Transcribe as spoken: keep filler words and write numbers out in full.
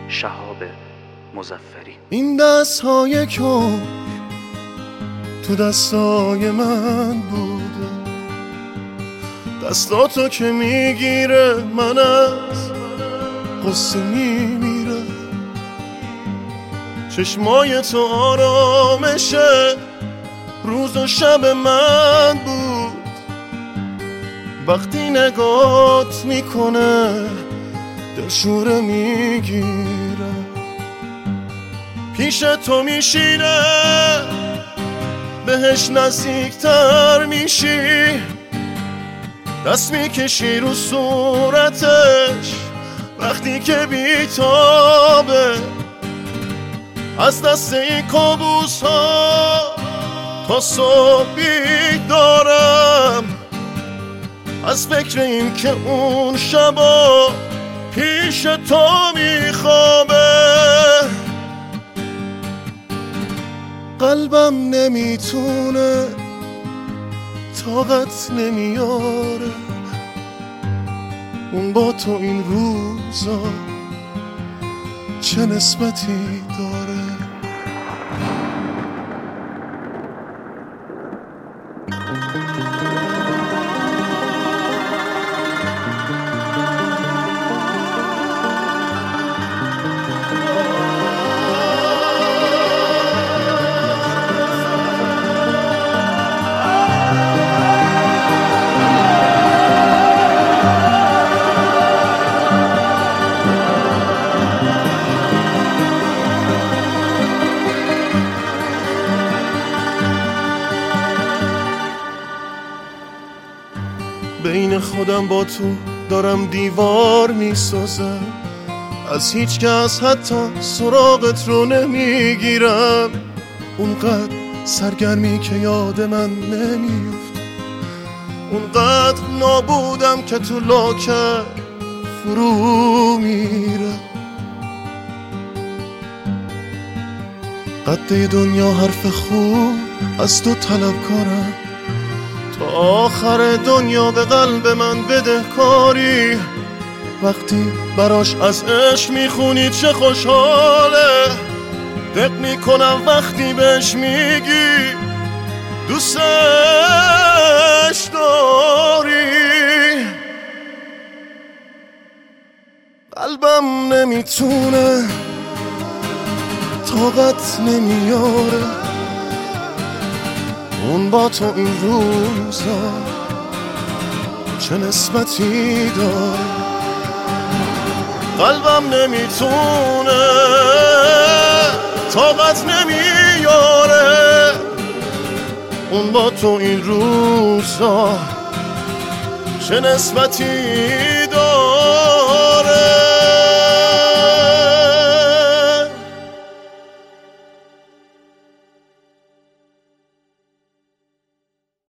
شهاب مظفری. این دست های کن تو دستای من بوده، دستاتو که میگیره من از قصه میمیره، چشمای تو آرامشه روز و شب من بود، وقتی نگات میکنه دلشوره میگیره، پیش تو میشینه بهش نزدیکتر میشی، دست میکشی رو صورتش وقتی که بیتابه، از دست این کابوس ها تا صبح بیدارم، از فکر این که اون شبا پیش تو میخوابه، قلبم نمیتونه طاقت نمیاره اون با تو این روزا چه نسبتی داره. بین خودم با تو دارم دیوار میسازم، از هیچ کس حتی سراغت رو نمیگیرم، اونقدر سرگرمی که یاد من نمیفت، اونقدر نابودم که تو لاکر فرو میره، قد دنیا حرف خوب از تو طلب کارم، تا آخر دنیا به قلب من بدهکاری، وقتی براش از عشق میخونی چه خوشحاله، دق میکنم وقتی بهش میگی دوستش داری، قلبم نمیتونه طاقت نمیاره اون با تو این روزا چه نسبتی داره، قلبم نمیتونه طاقت نمیاره اون با تو این روزا چه نسبتی داره.